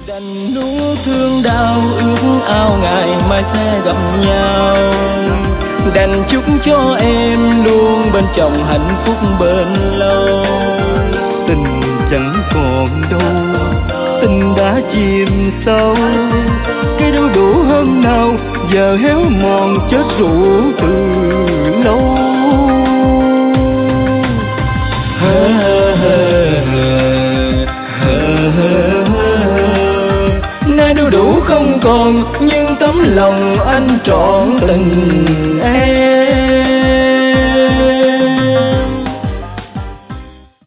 đành nuốt thương đau ước ao ngày mai sẽ gặp nhau, đành chúc cho em luôn bên chồng hạnh phúc bền lâu. Tình chẳng còn đâu, tình đã chìm sâu, cái đau đủ hôm nào giờ héo mòn chết rũ từ lâu. Nay đau đủ không còn nhưng tấm lòng anh trọn tình em.